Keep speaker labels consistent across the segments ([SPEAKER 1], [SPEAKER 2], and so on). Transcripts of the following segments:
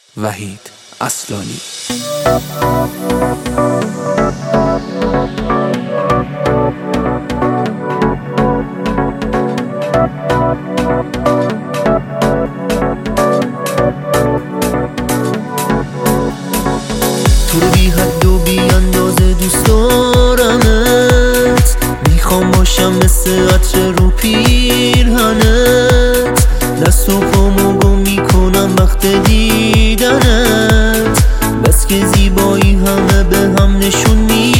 [SPEAKER 1] وحید اصلانی.
[SPEAKER 2] تو رو بی حد و بی اندازه دوست دارمت، میخوام باشم مثل عطر رو پیرهنت، دست و پامو گم میکنم وقت دیدنت، بس که زیبایی همه به هم نشون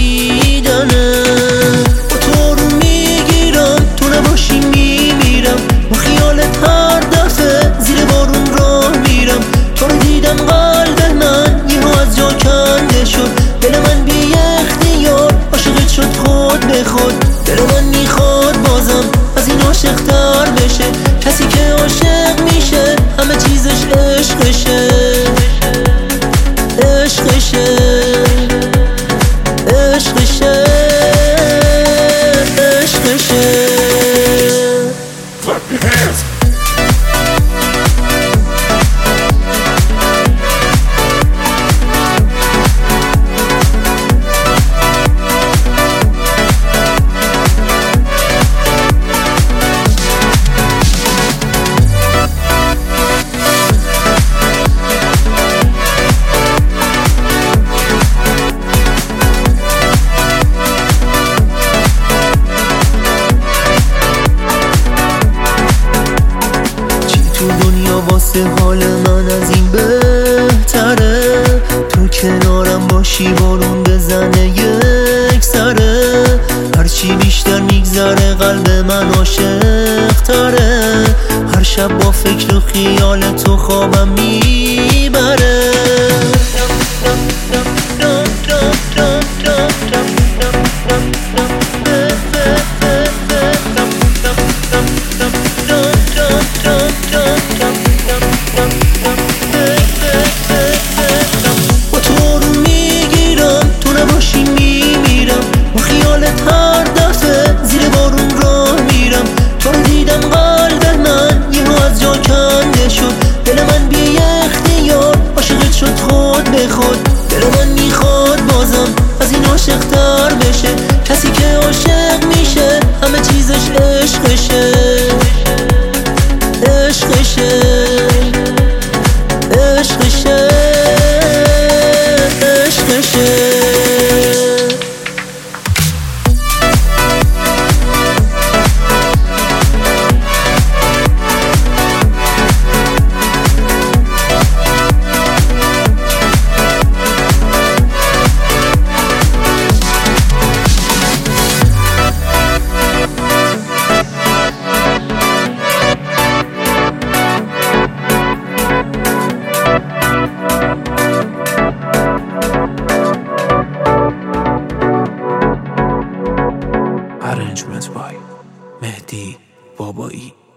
[SPEAKER 2] میدنت. با تو رو میگیرم، تو نباشی میمیرم، با خیالت هر دفعه زیر بارون راه میرم. تو رو دیدم قلب من یهو از جا کنده شد، دل من بی اختیار عاشقت شد خود به خود. دل من میخواد بازم از این عاشق تر بشه، کسی که عاشق میشه همه چیزش عشقشه، عشقشه، عشقشه، عشقشه.
[SPEAKER 3] Clap your hands.
[SPEAKER 2] تو دنیا واسه حال من از این بهتره، تو کنارم باشی بارون بزنه یک سره. هرچی بیشتر میگذره قلب من عاشق تره، هر شب با فکر و خیال تو خوابم میبره. با تو رو میگیرم، تو نباشی میمیرم، با خیالت هر دفعه زیر بارون راه میرم. تو رو دیدم قلب من یهو از جا کنده شد، دل من بی اختیار عاشقت شد خود به خود. دل من میخواد بازم از این عاشق تر بشه، کسی که عاشق میشه همه چیزش عشقشه، عشقشه، عشقشه، عشقشه.
[SPEAKER 1] Arrangement by مهدی بابایی.